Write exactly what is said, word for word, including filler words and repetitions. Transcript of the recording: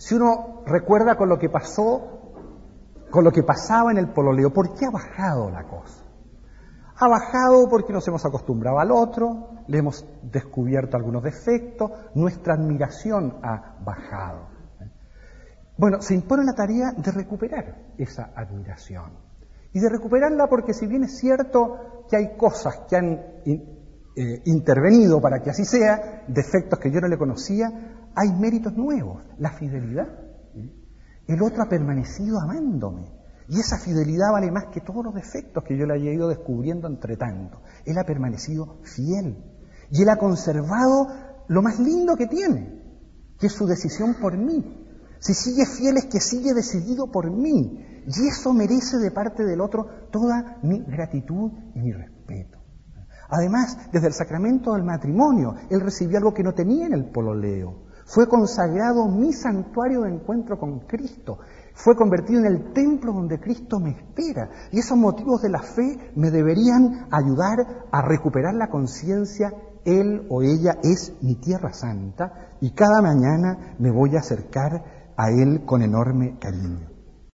Si uno recuerda con lo que pasó, con lo que pasaba en el pololeo, ¿por qué ha bajado la cosa? Ha bajado porque nos hemos acostumbrado al otro, le hemos descubierto algunos defectos, nuestra admiración ha bajado. Bueno, se impone la tarea de recuperar esa admiración. Y de recuperarla porque si bien es cierto que hay cosas que han eh, intervenido para que así sea, defectos que yo no le conocía, hay méritos nuevos. La fidelidad. El otro ha permanecido amándome. Y esa fidelidad vale más que todos los defectos que yo le haya ido descubriendo entre tanto. Él ha permanecido fiel. Y él ha conservado lo más lindo que tiene, que es su decisión por mí. Si sigue fiel es que sigue decidido por mí. Y eso merece de parte del otro toda mi gratitud y mi respeto. Además, desde el sacramento del matrimonio, él recibió algo que no tenía en el pololeo. Fue consagrado mi santuario de encuentro con Cristo. Fue convertido en el templo donde Cristo me espera. Y esos motivos de la fe me deberían ayudar a recuperar la conciencia. Él o ella es mi tierra santa y cada mañana me voy a acercar a Él con enorme cariño.